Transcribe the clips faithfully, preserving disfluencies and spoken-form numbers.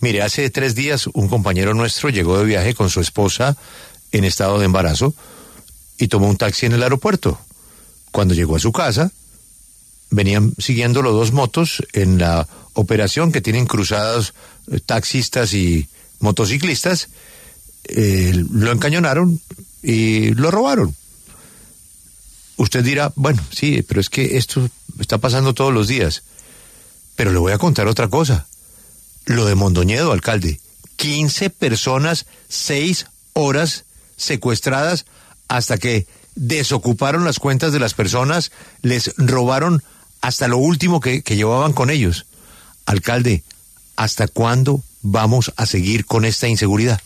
Mire, hace tres días un compañero nuestro llegó de viaje con su esposa en estado de embarazo y tomó un taxi en el aeropuerto. Cuando llegó a su casa, venían siguiéndolo dos motos en la operación que tienen cruzados eh, taxistas y motociclistas. Eh, lo encañonaron y lo robaron. Usted dirá, bueno, sí, pero es que esto está pasando todos los días. Pero le voy a contar otra cosa. Lo de Mondoñedo, alcalde. quince personas, seis horas secuestradas hasta que desocuparon las cuentas de las personas, les robaron hasta lo último que, que llevaban con ellos. Alcalde, ¿hasta cuándo vamos a seguir con esta inseguridad?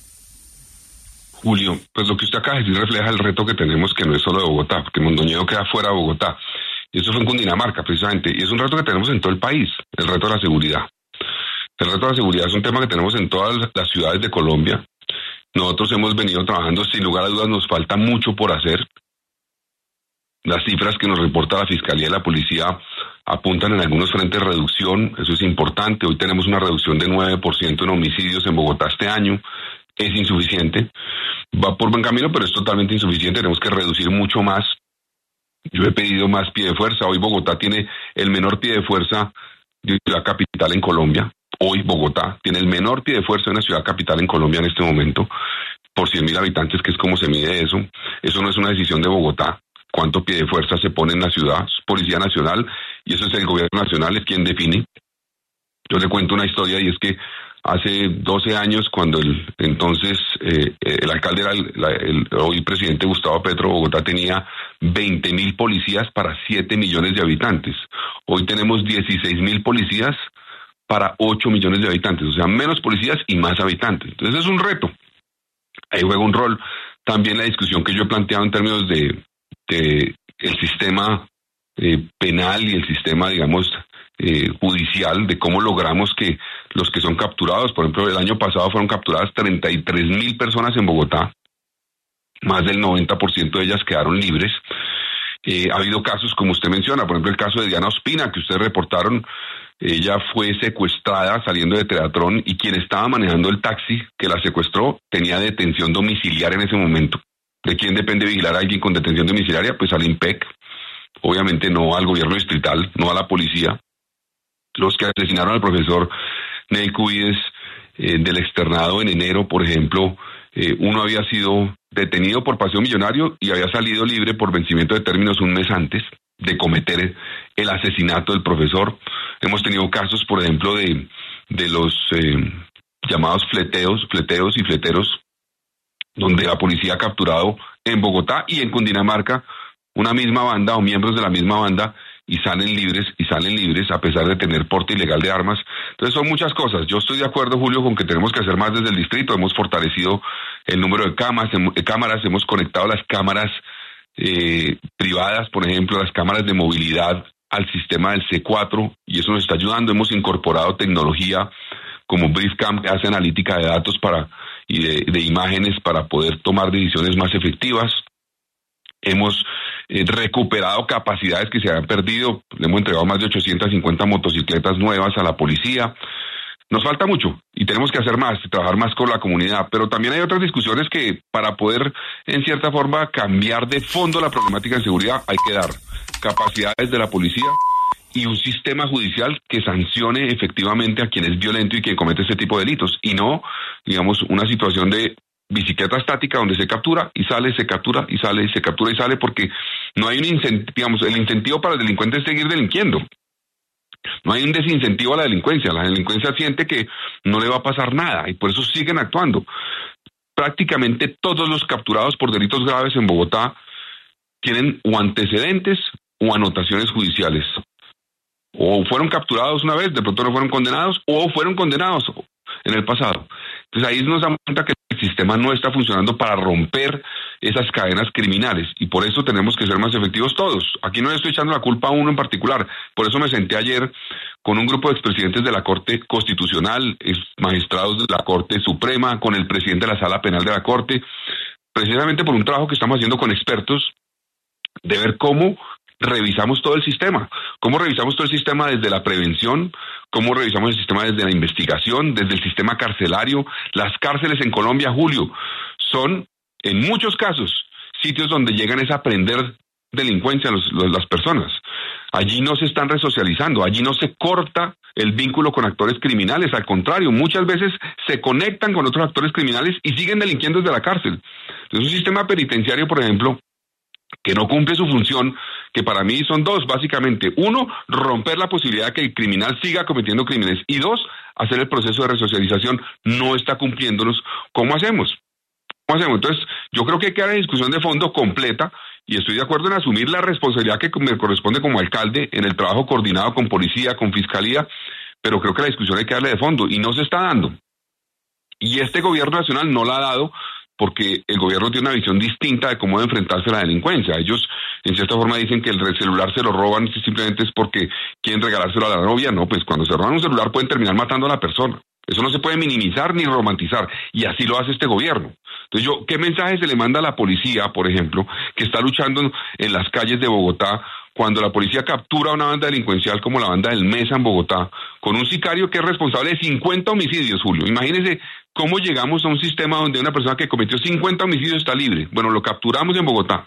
Julio, pues lo que usted acaba de decir refleja el reto que tenemos, que no es solo de Bogotá, porque Mondoñedo queda fuera de Bogotá. Y eso fue en Cundinamarca, precisamente. Y es un reto que tenemos en todo el país, el reto de la seguridad. El reto de la seguridad es un tema que tenemos en todas las ciudades de Colombia. Nosotros hemos venido trabajando, sin lugar a dudas nos falta mucho por hacer. Las cifras que nos reporta la Fiscalía y la Policía apuntan en algunos frentes reducción, eso es importante. Hoy tenemos una reducción de nueve por ciento en homicidios en Bogotá este año. Es insuficiente, va por buen camino, pero es totalmente insuficiente, tenemos que reducir mucho más. Yo he pedido más pie de fuerza. Hoy Bogotá tiene el menor pie de fuerza de ciudad capital en Colombia. Hoy Bogotá tiene el menor pie de fuerza de una ciudad capital en Colombia en este momento, por cien mil habitantes, que es como se mide eso. Eso no es una decisión de Bogotá. Cuánto pie de fuerza se pone en la ciudad, es Policía Nacional, y eso es el gobierno nacional, es quien define. Yo le cuento una historia, y es que hace doce años, cuando el entonces eh, el alcalde era el, la, el hoy presidente Gustavo Petro, Bogotá tenía veinte mil policías para siete millones de habitantes. Hoy tenemos dieciséis mil policías para ocho millones de habitantes, o sea, menos policías y más habitantes. Entonces es un reto. Ahí juega un rol también la discusión que yo he planteado en términos de, de el sistema eh, penal y el sistema, digamos, eh, judicial, de cómo logramos que los que son capturados, por ejemplo, el año pasado fueron capturadas treinta y tres mil personas en Bogotá, más del noventa por ciento de ellas quedaron libres. Eh, ha habido casos, como usted menciona, por ejemplo, el caso de Diana Ospina, que ustedes reportaron. Ella fue secuestrada saliendo de Teatrón, y quien estaba manejando el taxi que la secuestró tenía detención domiciliaria en ese momento. ¿De quién depende vigilar a alguien con detención domiciliaria? Pues al IMPEC, obviamente no al gobierno distrital, no a la policía. Los que asesinaron al profesor Ney Cubides eh, del externado en enero, por ejemplo, eh, uno había sido detenido por paseo millonario y había salido libre por vencimiento de términos un mes antes de cometer el asesinato del profesor. Hemos tenido casos, por ejemplo, de, de los eh, llamados fleteos, fleteos y fleteros, donde la policía ha capturado en Bogotá y en Cundinamarca una misma banda o miembros de la misma banda, y salen libres, y salen libres a pesar de tener porte ilegal de armas. Entonces son muchas cosas. Yo estoy de acuerdo, Julio, con que tenemos que hacer más desde el distrito. Hemos fortalecido el número de cámaras, de cámaras hemos conectado las cámaras eh, privadas, por ejemplo, las cámaras de movilidad al sistema del C cuatro, y eso nos está ayudando. Hemos incorporado tecnología como Briefcam, que hace analítica de datos para y de, de imágenes para poder tomar decisiones más efectivas. Hemos eh, recuperado capacidades que se habían perdido. Le hemos entregado más de ochocientas cincuenta motocicletas nuevas a la policía. Nos falta mucho y tenemos que hacer más, trabajar más con la comunidad, pero también hay otras discusiones que, para poder en cierta forma cambiar de fondo la problemática de seguridad, hay que dar capacidades de la policía y un sistema judicial que sancione efectivamente a quien es violento y quien comete este tipo de delitos, y no, digamos, una situación de bicicleta estática donde se captura y sale, se captura y sale, se captura y sale, porque no hay un incentivo, digamos, el incentivo para el delincuente es seguir delinquiendo. No hay un desincentivo a la delincuencia. La delincuencia siente que no le va a pasar nada y por eso siguen actuando. Prácticamente todos los capturados por delitos graves en Bogotá tienen o antecedentes o anotaciones judiciales. O fueron capturados una vez, de pronto no fueron condenados, o fueron condenados en el pasado. Entonces ahí nos damos cuenta que el sistema no está funcionando para romper esas cadenas criminales, y por eso tenemos que ser más efectivos todos. Aquí no le estoy echando la culpa a uno en particular. Por eso me senté ayer con un grupo de expresidentes de la Corte Constitucional, magistrados de la Corte Suprema, con el presidente de la Sala Penal de la Corte, precisamente por un trabajo que estamos haciendo con expertos, de ver cómo revisamos todo el sistema. ¿Cómo revisamos todo el sistema desde la prevención? ¿Cómo revisamos el sistema desde la investigación, desde el sistema carcelario? Las cárceles en Colombia, Julio, son en muchos casos sitios donde llegan es a aprender delincuencia los, los, las personas. Allí no se están resocializando, allí no se corta el vínculo con actores criminales, al contrario, muchas veces se conectan con otros actores criminales y siguen delinquiendo desde la cárcel. Entonces, un sistema penitenciario, por ejemplo, que no cumple su función, que para mí son dos, básicamente. Uno, romper la posibilidad de que el criminal siga cometiendo crímenes. Y dos, hacer el proceso de resocialización, no está cumpliéndonos. ¿Cómo hacemos? ¿Cómo hacemos? Entonces, yo creo que hay que dar la discusión de fondo completa, y estoy de acuerdo en asumir la responsabilidad que me corresponde como alcalde en el trabajo coordinado con policía, con fiscalía, pero creo que la discusión hay que darle de fondo, y no se está dando. Y este gobierno nacional no la ha dado, porque el gobierno tiene una visión distinta de cómo enfrentarse a la delincuencia. Ellos, en cierta forma, dicen que el celular se lo roban simplemente es porque quieren regalárselo a la novia. No, pues cuando se roban un celular pueden terminar matando a la persona. Eso no se puede minimizar ni romantizar, y así lo hace este gobierno. Entonces, yo, ¿qué mensaje se le manda a la policía, por ejemplo, que está luchando en las calles de Bogotá, cuando la policía captura a una banda delincuencial como la banda del Mesa en Bogotá, con un sicario que es responsable de cincuenta homicidios, Julio? Imagínese cómo llegamos a un sistema donde una persona que cometió cincuenta homicidios está libre. Bueno, lo capturamos en Bogotá.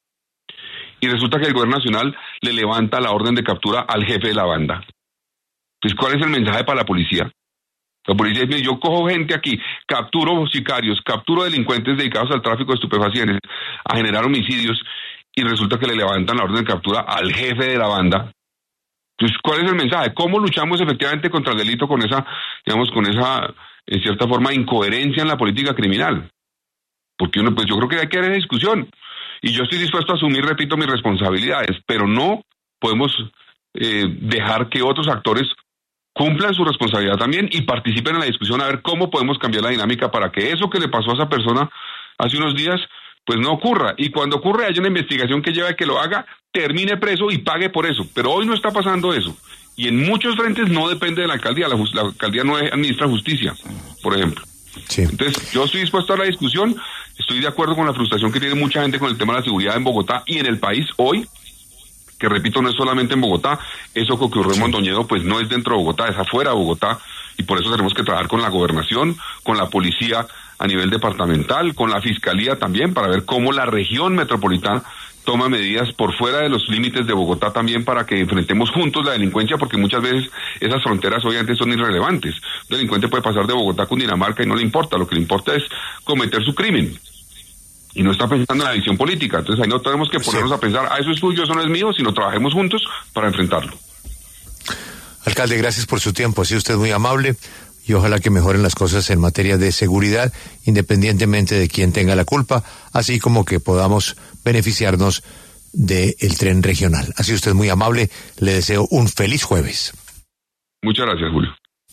Y resulta que el gobierno nacional le levanta la orden de captura al jefe de la banda. Entonces, ¿cuál es el mensaje para la policía? La policía dice, yo cojo gente aquí, capturo sicarios, capturo delincuentes dedicados al tráfico de estupefacientes, a generar homicidios, y resulta que le levantan la orden de captura al jefe de la banda. Entonces, ¿cuál es el mensaje? ¿Cómo luchamos efectivamente contra el delito con esa, digamos, con esa, en cierta forma, incoherencia en la política criminal? Porque uno, pues yo creo que hay que dar esa discusión. Y yo estoy dispuesto a asumir, repito, mis responsabilidades, pero no podemos eh, dejar que otros actores cumplan su responsabilidad también y participen en la discusión a ver cómo podemos cambiar la dinámica para que eso que le pasó a esa persona hace unos días, pues no ocurra. Y cuando ocurre haya una investigación que lleve a que lo haga, termine preso y pague por eso. Pero hoy no está pasando eso. Y en muchos frentes no depende de la alcaldía. La, la alcaldía no administra justicia, por ejemplo. Sí. Entonces, yo estoy dispuesto a la discusión. Estoy de acuerdo con la frustración que tiene mucha gente con el tema de la seguridad en Bogotá y en el país hoy, que repito, no es solamente en Bogotá. Eso que ocurrió en Mondoñedo, pues no es dentro de Bogotá, es afuera de Bogotá, y por eso tenemos que trabajar con la gobernación, con la policía a nivel departamental, con la fiscalía también, para ver cómo la región metropolitana toma medidas por fuera de los límites de Bogotá también para que enfrentemos juntos la delincuencia, porque muchas veces esas fronteras obviamente son irrelevantes. Un delincuente puede pasar de Bogotá a Cundinamarca y no le importa, lo que le importa es cometer su crimen. Y no está pensando en la visión política. Entonces ahí no tenemos que ponernos sí. a pensar, ah, eso es tuyo, eso no es mío, sino trabajemos juntos para enfrentarlo. Alcalde, gracias por su tiempo, ha sido usted muy amable y ojalá que mejoren las cosas en materia de seguridad, independientemente de quién tenga la culpa, así como que podamos beneficiarnos del tren regional. Ha sido usted muy amable, le deseo un feliz jueves. Muchas gracias, Julio.